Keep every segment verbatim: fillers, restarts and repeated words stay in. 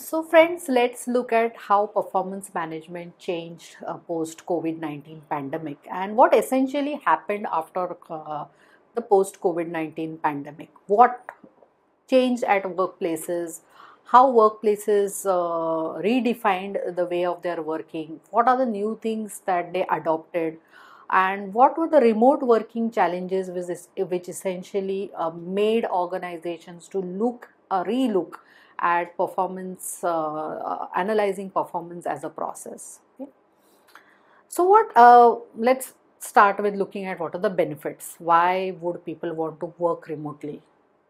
So friends, let's look at how performance management changed uh, post COVID nineteen pandemic and what essentially happened after uh, the post COVID nineteen pandemic. What changed at workplaces, how workplaces uh, redefined the way of their working, what are the new things that they adopted, and what were the remote working challenges which, is, which essentially uh, made organizations to look, uh, relook at performance, uh, uh, analyzing performance as a process. Okay. So what? Uh, let's start with looking at what are the benefits. Why would people want to work remotely?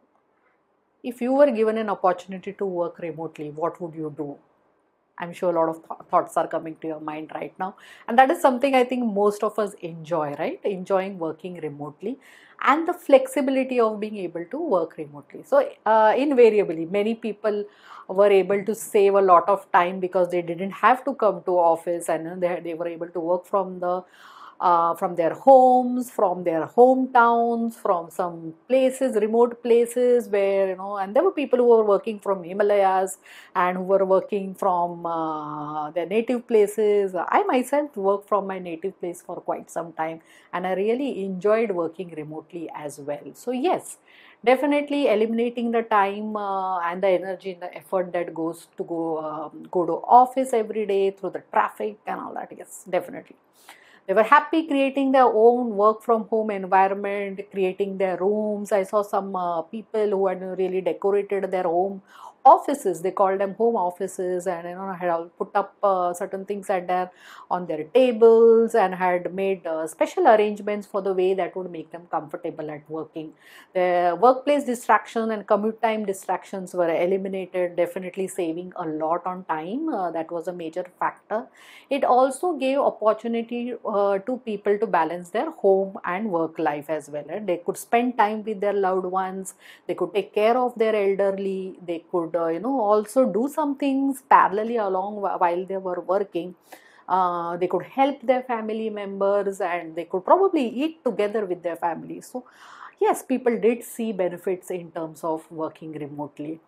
If you were given an opportunity to work remotely, what would you do? I'm sure a lot of th- thoughts are coming to your mind right now. And that is something I think most of us enjoy, right? Enjoying working remotely and the flexibility of being able to work remotely. So, uh, invariably, many people were able to save a lot of time because they didn't have to come to office, and uh, they, they were able to work from the uh, from their homes, from their hometowns, from some places, remote places where, you know, and there were people who were working from Himalayas and who were working from uh, their native places. I myself worked from my native place for quite some time, and I really enjoyed working remotely as well. So, yes, definitely eliminating the time uh, and the energy and the effort that goes to go um, go to office every day through the traffic and all that. Yes, definitely. They were happy creating their own work from home environment, creating their rooms. I saw some uh, people who had really decorated their home offices. They called them home offices, and you know had all put up uh, certain things at their on their tables and had made uh, special arrangements for the way that would make them comfortable at working. The workplace distraction and commute time distractions were eliminated, definitely saving a lot on time. Uh, that was a major factor. It also gave opportunity uh, to people to balance their home and work life as well. And they could spend time with their loved ones. They could take care of their elderly. They could, uh, you know, also do some things parallelly along wh- while they were working. Uh, they could help their family members, and they could probably eat together with their families. So, yes, people did see benefits in terms of working remotely.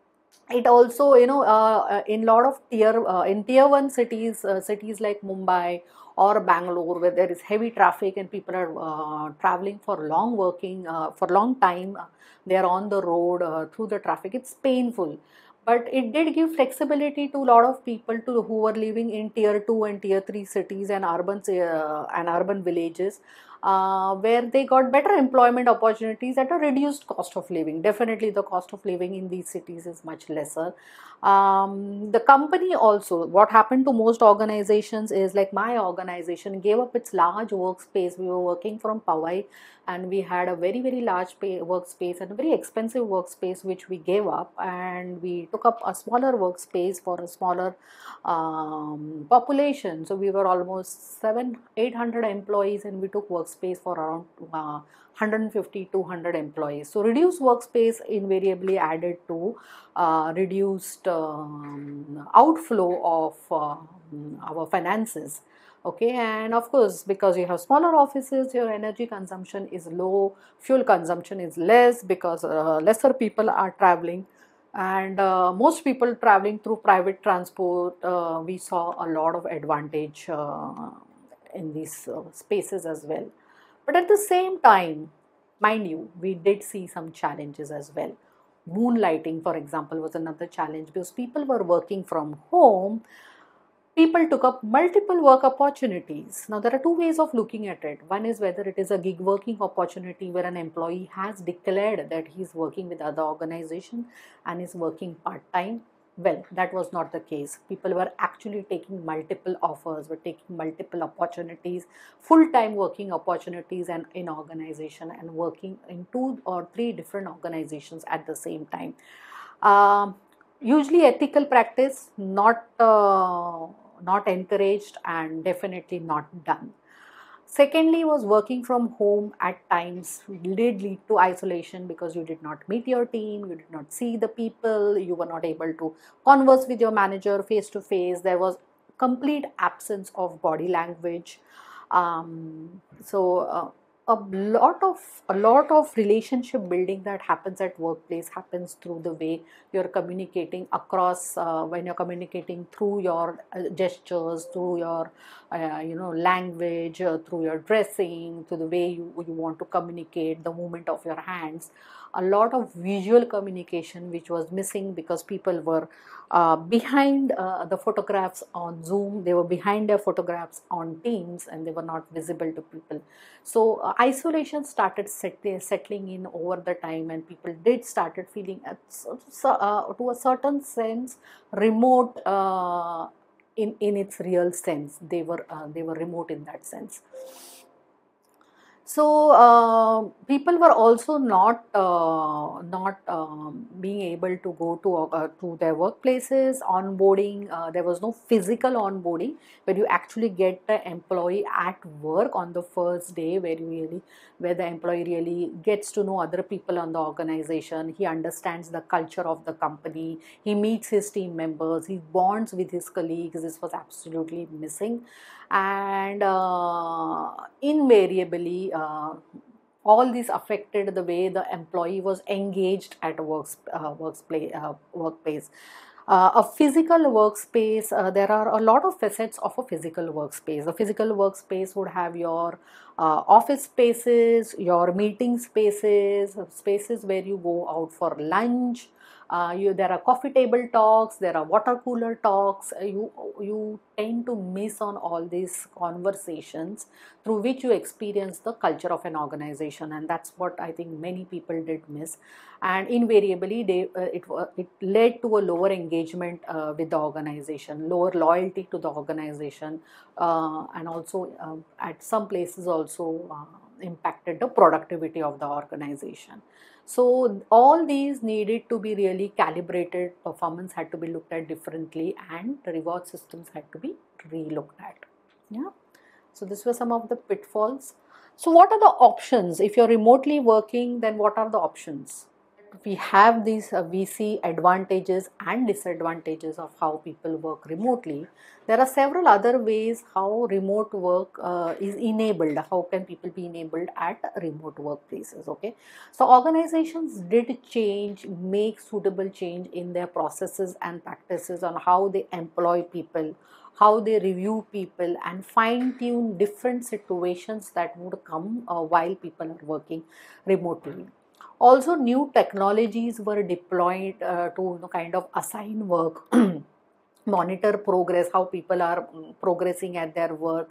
It also, you know, uh, uh, in lot of tier uh, in tier one cities, uh, cities like Mumbai or Bangalore, where there is heavy traffic and people are uh, traveling for long working uh, for long time, uh, they are on the road uh, through the traffic. It's painful, but it did give flexibility to a lot of people to who were living in tier two and tier three cities and urban uh, and urban villages, uh, where they got better employment opportunities at a reduced cost of living. Definitely, the cost of living in these cities is much lesser. Um, the company also, what happened to most organizations is like my organization gave up its large workspace. We were working from Powai, and we had a very, very large pay, workspace and a very expensive workspace which we gave up, and we took up a smaller workspace for a smaller um, population. So we were almost seven, eight hundred employees, and we took workspace for around uh, one hundred fifty, two hundred employees. So reduced workspace invariably added to uh, reduced um, outflow of uh, our finances. Okay, and of course, because you have smaller offices, your energy consumption is low, fuel consumption is less because uh, lesser people are traveling, and uh, most people traveling through private transport. Uh, we saw a lot of advantage uh, in these uh, spaces as well. But at the same time, mind you, we did see some challenges as well. Moonlighting, for example, was another challenge because people were working from home. People took up multiple work opportunities. Now, there are two ways of looking at it. One is whether it is a gig working opportunity where an employee has declared that he is working with other organization and is working part time. Well, that was not the case. People were actually taking multiple offers, were taking multiple opportunities, full time working opportunities, and in organization, and working in two or three different organizations at the same time. Um, Usually ethical practice, not uh, not encouraged, and definitely not done. Secondly, was working from home at times did lead to isolation because you did not meet your team, you did not see the people, you were not able to converse with your manager face to face. There was complete absence of body language. Um, so uh, a lot of a lot of relationship building that happens at workplace happens through the way you're communicating across, uh, when you're communicating through your uh, gestures, through your uh, you know language, uh, through your dressing, through the way you, you want to communicate, the movement of your hands. A lot of visual communication which was missing because people were uh, behind uh, the photographs on Zoom, they were behind their photographs on Teams, and they were not visible to people. So uh, isolation started set, settling in over the time, and people did started feeling at, so, so, uh, to a certain sense remote, uh, in in its real sense. They were uh, they were remote in that sense. So uh, people were also not uh, not um, being able to go to uh, to their workplaces. Onboarding, uh, there was no physical onboarding where you actually get the employee at work on the first day, where you really where the employee really gets to know other people on the organization. He understands the culture of the company. He meets his team members. He bonds with his colleagues. This was absolutely missing. And uh, invariably, uh, all this affected the way the employee was engaged at works, uh, workplace, uh, workplace. Uh, a physical workspace, uh, there are a lot of facets of a physical workspace. A physical workspace would have your uh, office spaces, your meeting spaces, spaces where you go out for lunch. Uh, you, there are coffee table talks, there are water cooler talks. Uh, you you tend to miss on all these conversations through which you experience the culture of an organization, and that's what I think many people did miss. And invariably, they, uh, it it led to a lower engagement uh, with the organization, lower loyalty to the organization, uh, and also uh, at some places also uh, impacted the productivity of the organization. So all these needed to be really calibrated. Performance had to be looked at differently, and the reward systems had to be re-looked at. Yeah. So this were some of the pitfalls. So what are the options? If you're remotely working, then what are the options? We have these, uh, we see advantages and disadvantages of how people work remotely. There are several other ways how remote work uh, is enabled. How can people be enabled at remote workplaces? Okay, so organizations did change, make suitable change in their processes and practices on how they employ people, how they review people, and fine tune different situations that would come uh, while people are working remotely. Also, new technologies were deployed uh, to you know, kind of assign work, monitor progress, how people are mm, progressing at their work.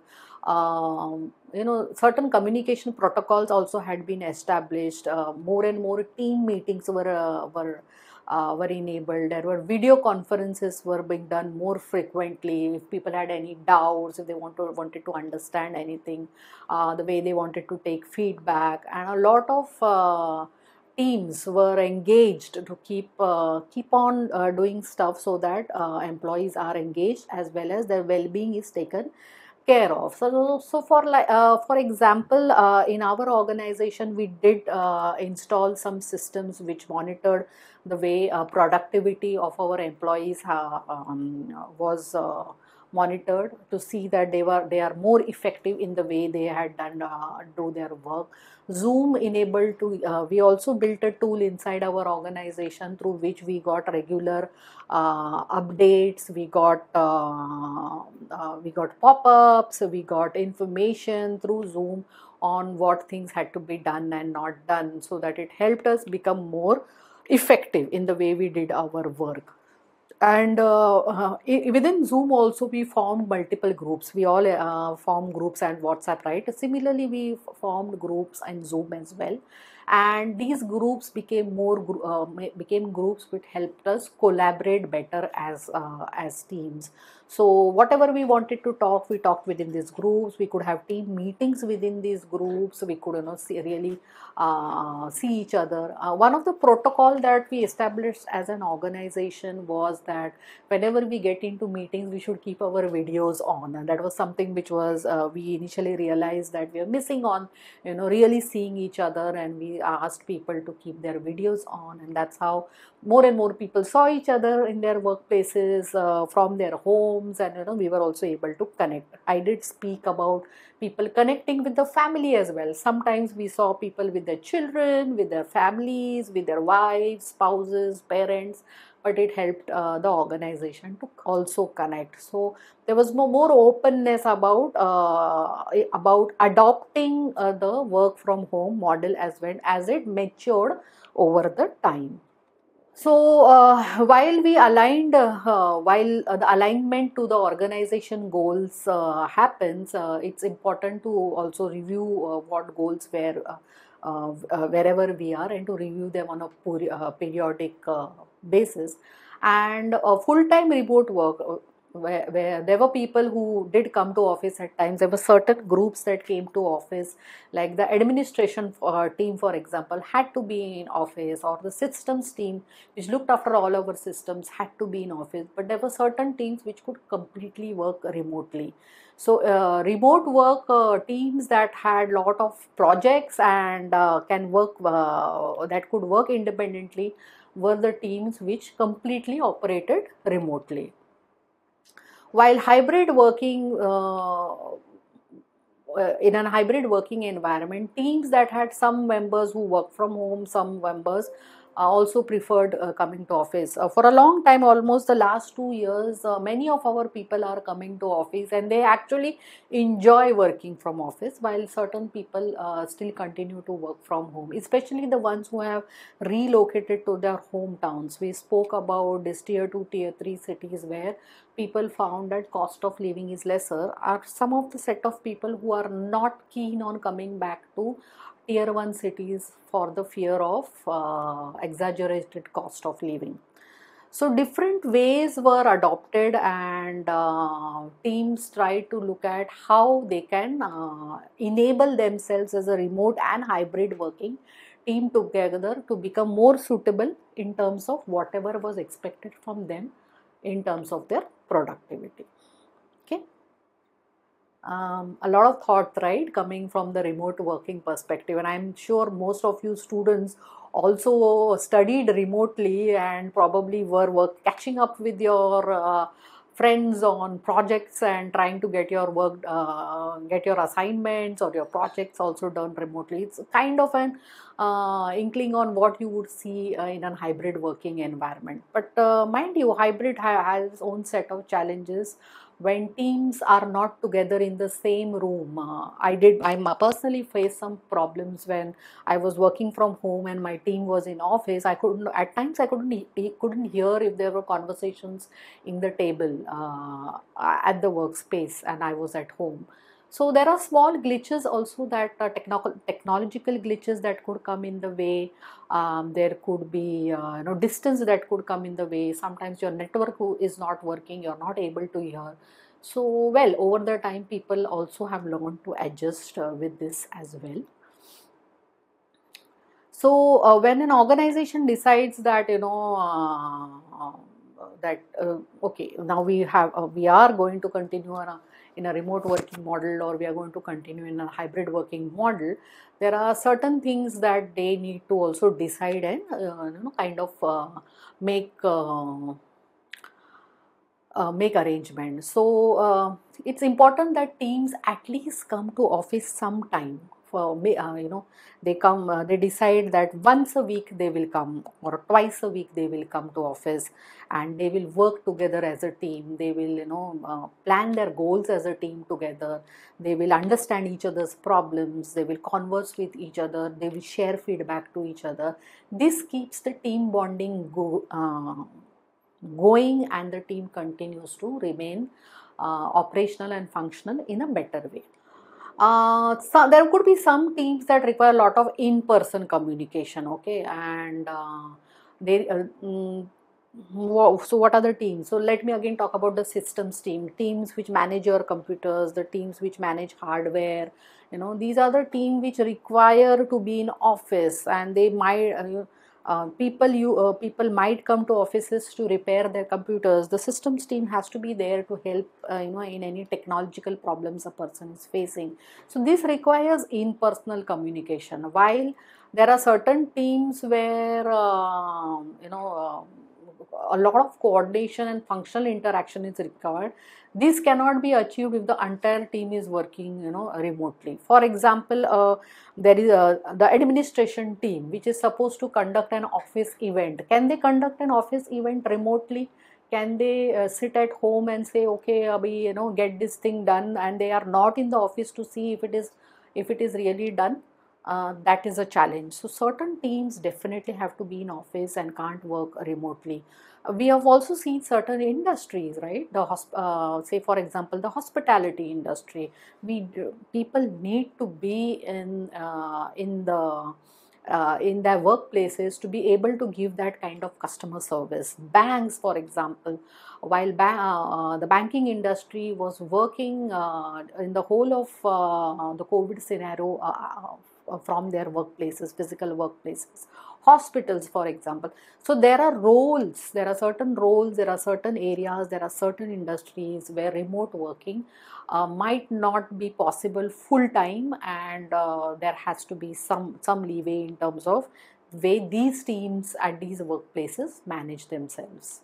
Um, you know, certain communication protocols also had been established. Uh, more and more team meetings were uh, were uh, were enabled. There were video conferences were being done more frequently. If people had any doubts, if they want to wanted to understand anything, uh, the way they wanted to take feedback, and a lot of uh, teams were engaged to keep uh, keep on uh, doing stuff so that uh, employees are engaged as well as their well-being is taken care of. So, so for like uh, for example, uh, in our organization, we did uh, install some systems which monitored the way uh, productivity of our employees uh, um, was uh, monitored to see that they were they are more effective in the way they had done uh, do their work. Zoom enabled to, uh, we also built a tool inside our organization through which we got regular uh, updates, we got uh, uh, we got pop-ups, we got information through Zoom on what things had to be done and not done, so that it helped us become more effective in the way we did our work. And uh, uh, within Zoom also we formed multiple groups. We all uh, form groups and WhatsApp, right? Similarly, we formed groups and Zoom as well. And these groups became more uh, became groups which helped us collaborate better as uh, as teams. So whatever we wanted to talk, we talked within these groups. We could have team meetings within these groups. We could, you know, see, really uh, see each other. Uh, one of the protocol that we established as an organization was that whenever we get into meetings, we should keep our videos on, and that was something which was uh, we initially realized that we are missing on, you know, really seeing each other, and we we asked people to keep their videos on, and that's how more and more people saw each other in their workplaces, uh, from their homes, and you know we were also able to connect. I did speak about people connecting with the family as well. Sometimes we saw people with their children, with their families, with their wives, spouses, parents, but it helped uh, the organization to also connect. So there was more, more openness about uh, about adopting uh, the work from home model as well as it matured over the time. So uh, while we aligned, uh, uh, while uh, the alignment to the organization goals uh, happens, uh, it's important to also review uh, what goals were uh, uh, uh, wherever we are, and to review them on a peri- uh, periodic uh, basis. And uh, full-time remote work, uh, where, where there were people who did come to office at times. There were certain groups that came to office, like the administration uh, team, for example, had to be in office, or the systems team which looked after all our systems had to be in office, but there were certain teams which could completely work remotely. So uh, remote work uh, teams that had lot of projects and uh, can work uh, that could work independently were the teams which completely operated remotely. While hybrid working uh, uh, in a hybrid working environment, teams that had some members who work from home, some members uh, also preferred uh, coming to office. Uh, for a long time, almost the last two years, uh, many of our people are coming to office, and they actually enjoy working from office, while certain people uh, still continue to work from home, especially the ones who have relocated to their hometowns. We spoke about this tier two, tier three cities where people found that cost of living is lesser, are some of the set of people who are not keen on coming back to tier one cities for the fear of uh, exaggerated cost of living. So different ways were adopted, and uh, teams tried to look at how they can uh, enable themselves as a remote and hybrid working team together to become more suitable in terms of whatever was expected from them in terms of their productivity. Okay. Um, a lot of thought, right, coming from the remote working perspective, and I'm sure most of you students also studied remotely and probably were work catching up with your uh, friends on projects and trying to get your work uh, get your assignments or your projects also done remotely. It's kind of an uh, inkling on what you would see uh, in a hybrid working environment. But uh, mind you, hybrid ha- has its own set of challenges when teams are not together in the same room. uh, I did I personally faced some problems when I was working from home and my team was in office. I couldn't at times I couldn't he- couldn't hear if there were conversations in the table uh, at the workspace, and I was at home. So there are small glitches also, that uh, techno- technological glitches that could come in the way. Um, there could be uh, you know distance that could come in the way. Sometimes your network is not working, you're not able to hear. So well, over the time people also have learned to adjust uh, with this as well. So uh, when an organization decides that you know uh, that uh, okay, now we have uh, we are going to continue on a, in a remote working model, or we are going to continue in a hybrid working model, there are certain things that they need to also decide and uh, you know kind of uh, make uh, uh, make arrangements. So uh, it's important that teams at least come to office sometime. For may- uh, you know, they come. Uh, they decide that once a week they will come, or twice a week they will come to office, and they will work together as a team. They will you know uh, plan their goals as a team together. They will understand each other's problems. They will converse with each other. They will share feedback to each other. This keeps the team bonding go. Uh, going, and the team continues to remain uh, operational and functional in a better way. Uh, so there could be some teams that require a lot of in-person communication, okay, and uh, they uh, mm, Wow. So what are the teams? So let me again talk about the systems team, teams which manage your computers, the teams which manage hardware. You know, these are the team which require to be in office, and they might uh, uh, people you uh, people might come to offices to repair their computers. The systems team has to be there to help uh, you know in any technological problems a person is facing. So this requires in personal communication, while There are certain teams where um, you know uh, a lot of coordination and functional interaction is required. This cannot be achieved if the entire team is working, you know, remotely. For example, uh, there is a, the administration team which is supposed to conduct an office event. Can they conduct an office event remotely? Can they uh, sit at home and say, okay, abhi, you know, get this thing done, and they are not in the office to see if it is if it is really done? Uh, that is a challenge. So certain teams definitely have to be in office and can't work remotely. Uh, we have also seen certain industries, right? The hosp- uh, say for example the hospitality industry. We people need to be in uh, in the uh, in their workplaces to be able to give that kind of customer service. Banks, for example, while ba- uh, the banking industry was working uh, in the whole of uh, the COVID scenario uh, uh, from their workplaces, physical workplaces, hospitals, for example. So there are roles, there are certain roles, there are certain areas, there are certain industries where remote working uh, might not be possible full time, and uh, there has to be some some leeway in terms of the way these teams at these workplaces manage themselves.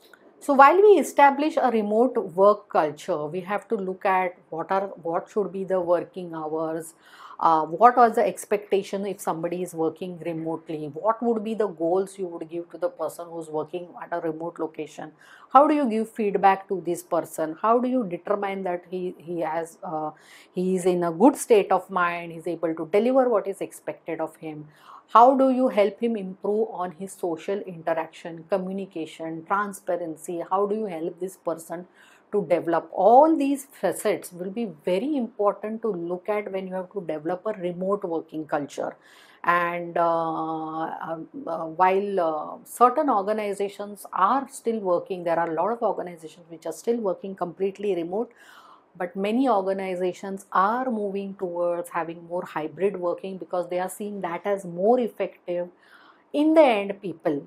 So while we establish a remote work culture, we have to look at what are what should be the working hours, uh, what was the expectation if somebody is working remotely, what would be the goals you would give to the person who's working at a remote location, how do you give feedback to this person, how do you determine that he he has uh, he is in a good state of mind, he's able to deliver what is expected of him. How do you help him improve on his social interaction, communication, transparency? How do you help this person to develop? All these facets will be very important to look at when you have to develop a remote working culture. And uh, uh, uh, while uh, certain organizations are still working, there are a lot of organizations which are still working completely remote, but many organizations are moving towards having more hybrid working because they are seeing that as more effective. In the end, people,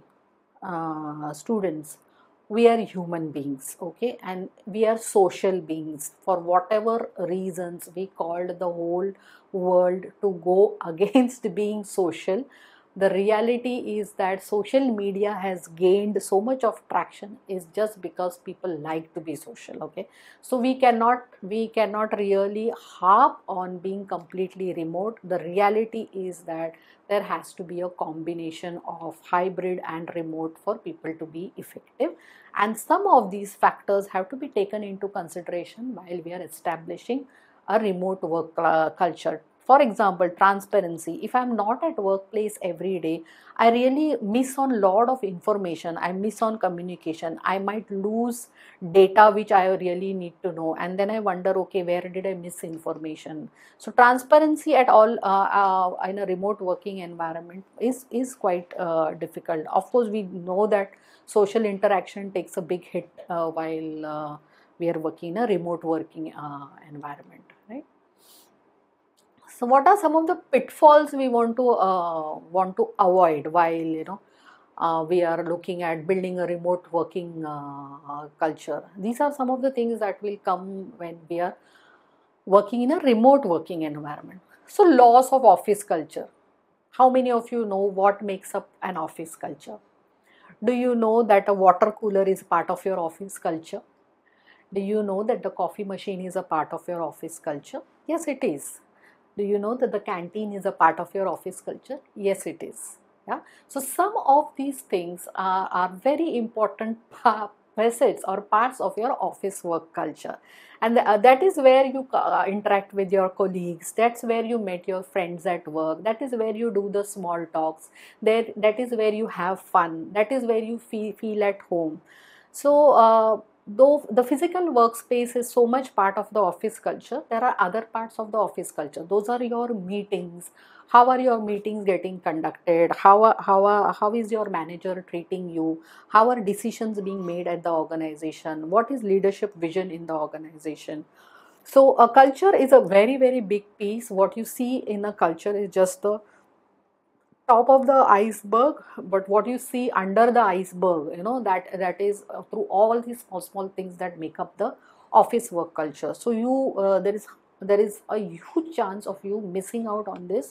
uh, students, we are human beings, okay, and we are social beings. For whatever reasons we called the whole world to go against being social, the reality is that social media has gained so much of traction is just because people like to be social, okay. So we cannot we cannot really harp on being completely remote. The reality is that there has to be a combination of hybrid and remote for people to be effective, and some of these factors have to be taken into consideration while we are establishing a remote work uh, culture. For example, transparency. If I'm not at workplace every day, I really miss on lot of information, I miss on communication, I might lose data which I really need to know, and then I wonder, okay, where did I miss information? So transparency at all uh, uh, in a remote working environment is is quite uh, difficult. Of course, we know that social interaction takes a big hit uh, while uh, we are working in a remote working uh, environment, right? So what are some of the pitfalls we want to uh, want to avoid while, you know, uh, we are looking at building a remote working uh, uh, culture? These are some of the things that will come when we are working in a remote working environment. So loss of office culture. How many of you know what makes up an office culture? Do you know that a water cooler is part of your office culture? Do you know that the coffee machine is a part of your office culture? Yes, it is. Do you know that the canteen is a part of your office culture? Yes, it is. Yeah. So some of these things are, are very important facets or parts of your office work culture, and the, uh, that is where you uh, interact with your colleagues. That's where you met your friends at work. That is where you do the small talks. There, that is where you have fun. That is where you feel feel at home. So. Uh, though the physical workspace is so much part of the office culture, there are other parts of the office culture. Those are your meetings. How are your meetings getting conducted? How are, how are, how is your manager treating you? How are decisions being made at the organization? What is leadership vision in the organization? So a culture is a very very big piece. What you see in a culture is just the top of the iceberg, but what you see under the iceberg, you know, that that is uh, through all these small small things that make up the office work culture. So you uh, there is there is a huge chance of you missing out on this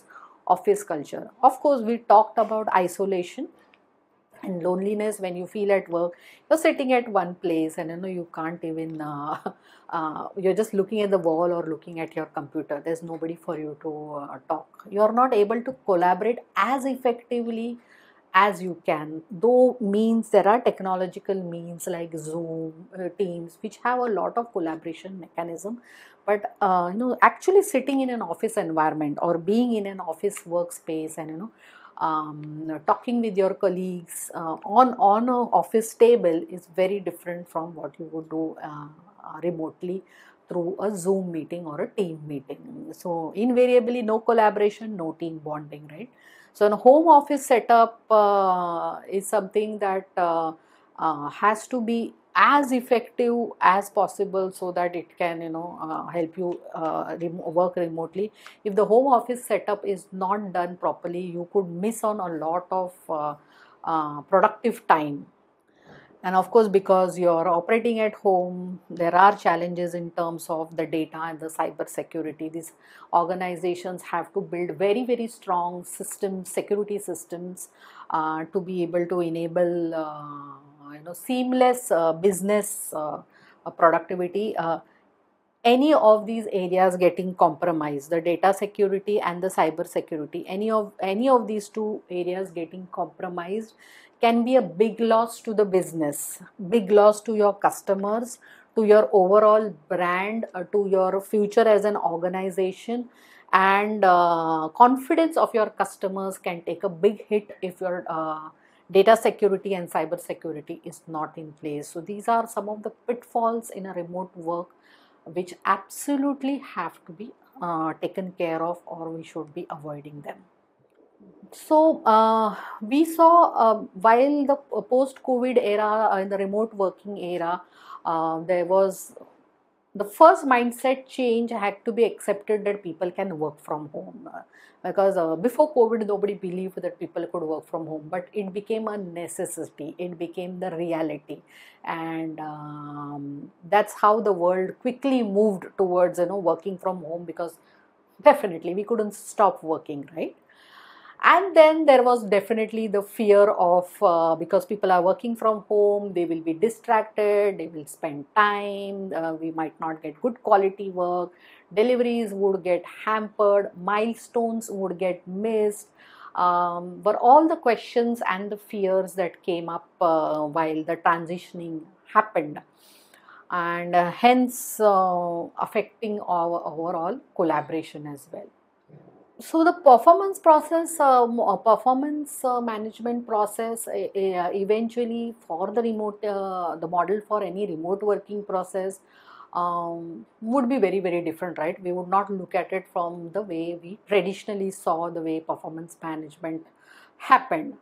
office culture. Of course, we talked about isolation and loneliness. When you feel at work, you're sitting at one place, and you know you can't even uh, uh, you're just looking at the wall or looking at your computer. There's nobody for you to uh, talk. You're not able to collaborate as effectively as you can, though means there are technological means like Zoom, uh, Teams, which have a lot of collaboration mechanism. But uh, you know actually sitting in an office environment or being in an office workspace, and you know um, talking with your colleagues uh, on on a office table is very different from what you would do uh, uh, remotely through a Zoom meeting or a team meeting. So invariably no collaboration, no team bonding, right? So a home office setup uh, is something that uh, uh, has to be as effective as possible so that it can you know uh, help you uh, rem work remotely. If the home office setup is not done properly, you could miss on a lot of uh, uh, productive time. And of course, because you're operating at home, there are challenges in terms of the data and the cyber security. These organizations have to build very, very strong systems, security systems, uh, to be able to enable uh, you know seamless uh, business uh, uh, productivity. Uh, any of these areas getting compromised, the data security and the cyber security, any of any of these two areas getting compromised can be a big loss to the business, big loss to your customers, to your overall brand, uh, to your future as an organization. And uh, confidence of your customers can take a big hit if your uh, data security and cyber security is not in place. So these are some of the pitfalls in a remote work which absolutely have to be uh, taken care of, or we should be avoiding them. So uh, we saw uh, while the post-COVID era, uh, in the remote working era, uh, there was the first mindset change had to be accepted that people can work from home. Uh, because uh, before COVID, nobody believed that people could work from home, but it became a necessity, it became the reality. And um, that's how the world quickly moved towards you know working from home, because definitely we couldn't stop working, right? And then there was definitely the fear of uh, because people are working from home, they will be distracted, they will spend time, uh, we might not get good quality work, deliveries would get hampered, milestones would get missed. Um, were all the questions and the fears that came up uh, while the transitioning happened, and uh, hence uh, affecting our overall collaboration as well. So the performance process, um, uh, performance uh, management process, uh, uh, eventually for the remote, uh, the model for any remote working process um, would be very, very different, right? We would not look at it from the way we traditionally saw the way performance management happened.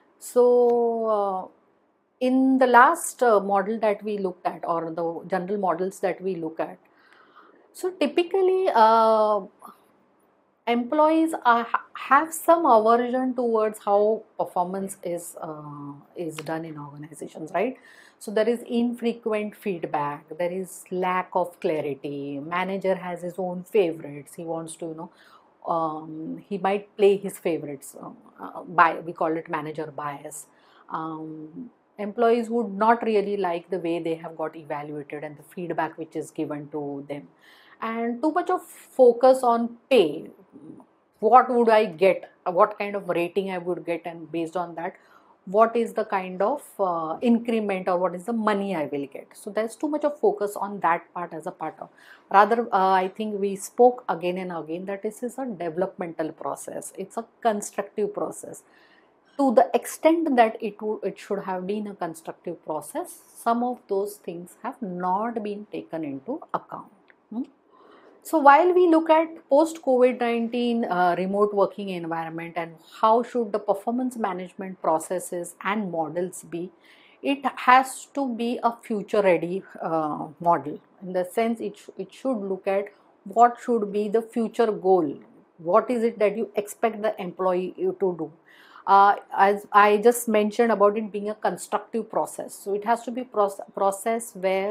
So uh, in the last uh, model that we looked at, or the general models that we look at, so typically uh, employees are, have some aversion towards how performance is uh, is done in organizations, right? So there is infrequent feedback, there is lack of clarity, manager has his own favorites, he wants to you know um, he might play his favorites, um, uh, by we call it manager bias. um, Employees would not really like the way they have got evaluated and the feedback which is given to them, and too much of focus on pay. What would I get, what kind of rating I would get, and based on that, what is the kind of uh, increment or what is the money I will get. So there's too much of focus on that part as a part of, rather uh, I think we spoke again and again that this is a developmental process, it's a constructive process. To the extent that it would, it should have been a constructive process, some of those things have not been taken into account. Hmm? So while we look at post-COVID nineteen uh, remote working environment and how should the performance management processes and models be, it has to be a future ready uh, model. In the sense it, sh it should look at what should be the future goal. What is it that you expect the employee to do? Uh, as I just mentioned about it being a constructive process. So it has to be a process where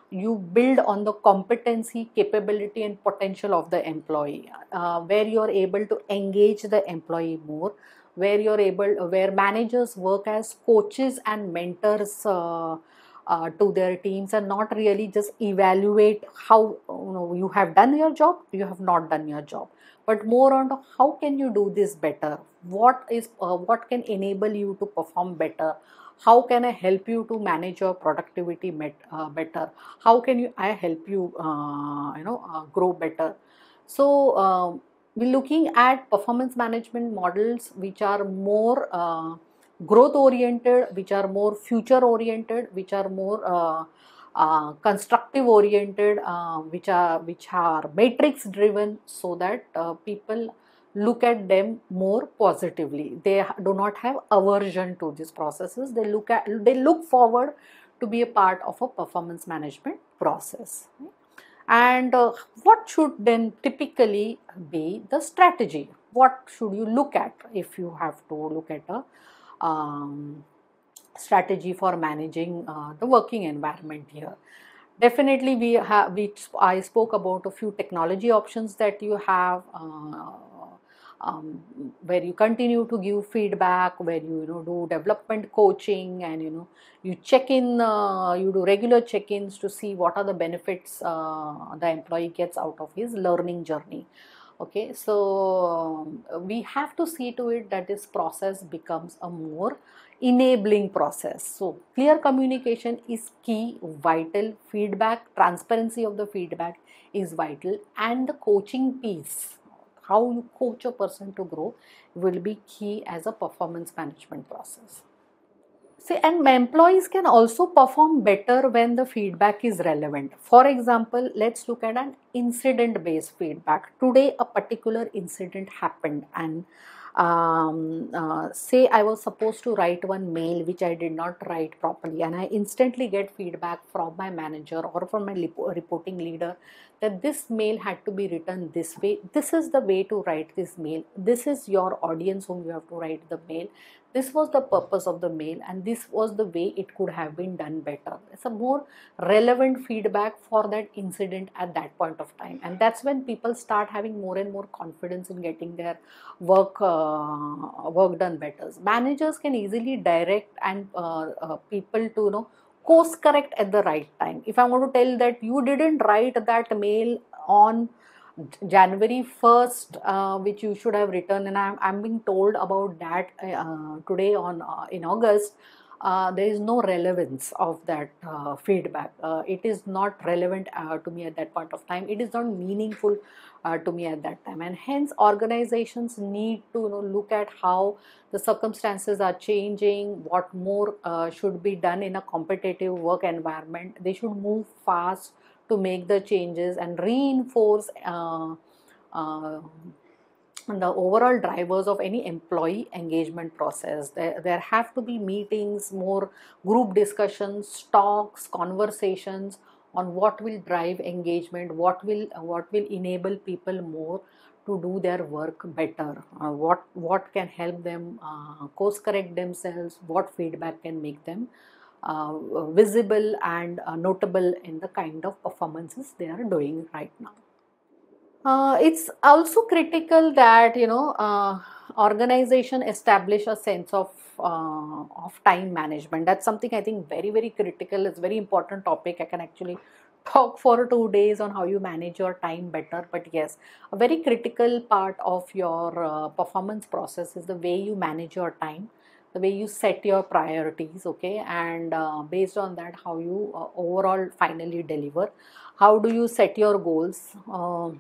you build on the competency, capability and potential of the employee, uh, where you are able to engage the employee more, where you're able, where managers work as coaches and mentors uh, uh, to their teams, and not really just evaluate how, you know, you have done your job, you have not done your job, but more on how can you do this better, what is uh, what can enable you to perform better, how can I help you to manage your productivity met, uh, better, how can you I help you uh, you know uh, grow better. So um, we're looking at performance management models which are more uh, growth oriented, which are more future oriented, which are more uh, uh, constructive oriented, uh, which are which are matrix driven, so that uh, people look at them more positively. They do not have aversion to these processes. They look at they look forward to be a part of a performance management process. And uh, what should then typically be the strategy? What should you look at if you have to look at a um, strategy for managing uh, the working environment here? Definitely, we have. We I spoke about a few technology options that you have, uh, um, where you continue to give feedback, where you, you know do development coaching, and you know you check in, uh, you do regular check-ins to see what are the benefits uh, the employee gets out of his learning journey. Okay, so um, we have to see to it that this process becomes a more enabling process. So clear communication is key, vital, feedback, transparency of the feedback is vital, and the coaching piece, how you coach a person to grow, will be key as a performance management process. See, and employees can also perform better when the feedback is relevant. For example, let's look at an incident based feedback. Today, a particular incident happened, and um, uh, say I was supposed to write one mail which I did not write properly, and I instantly get feedback from my manager or from my reporting leader that this mail had to be written this way. This is the way to write this mail. This is your audience whom you have to write the mail. This was the purpose of the mail, and this was the way it could have been done better. It's a more relevant feedback for that incident at that point of time, and that's when people start having more and more confidence in getting their work uh, work done better. Managers can easily direct and uh, uh, people to, you know course correct at the right time. If I want to tell that you didn't write that mail on January first, uh, which you should have written, and I'm, I'm being told about that uh, today on uh, in August, uh, there is no relevance of that uh, feedback. Uh, it is not relevant uh, to me at that point of time. It is not meaningful uh, to me at that time, and hence organizations need to, you know, look at how the circumstances are changing, what more uh, should be done in a competitive work environment. They should move fast to make the changes and reinforce uh, uh, the overall drivers of any employee engagement process. There, there have to be meetings, more group discussions, talks, conversations on what will drive engagement, what will what will enable people more to do their work better, uh, what what can help them uh, course correct themselves, what feedback can make them uh, visible and uh, notable in the kind of performances they are doing right now. Uh, it's also critical that, you know uh, organization establish a sense of uh, of time management. That's something I think very very critical. It's very important topic. I can actually talk for two days on how you manage your time better. But yes, a very critical part of your uh, performance process is the way you manage your time, the way you set your priorities, okay, and uh, based on that, how you uh, overall finally deliver. How do you set your goals? Um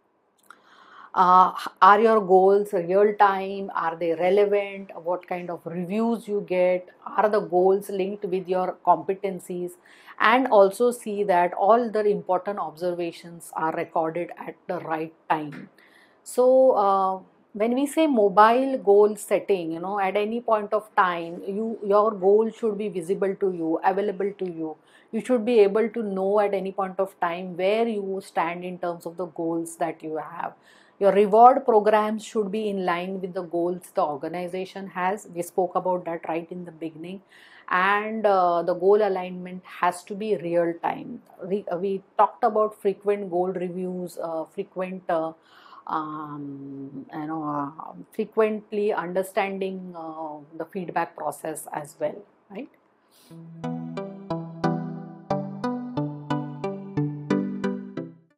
uh, are your goals real time? Are they relevant? What kind of reviews you get? Are the goals linked with your competencies? And also see that all the important observations are recorded at the right time. So uh, when we say mobile goal setting, you know, at any point of time, you your goal should be visible to you, available to you. You should be able to know at any point of time where you stand in terms of the goals that you have. Your reward programs should be in line with the goals the organization has. We spoke about that right in the beginning. and uh, the goal alignment has to be real time. We, uh, we talked about frequent goal reviews, uh, frequent uh, um, you know uh, frequently understanding uh, the feedback process as well, right?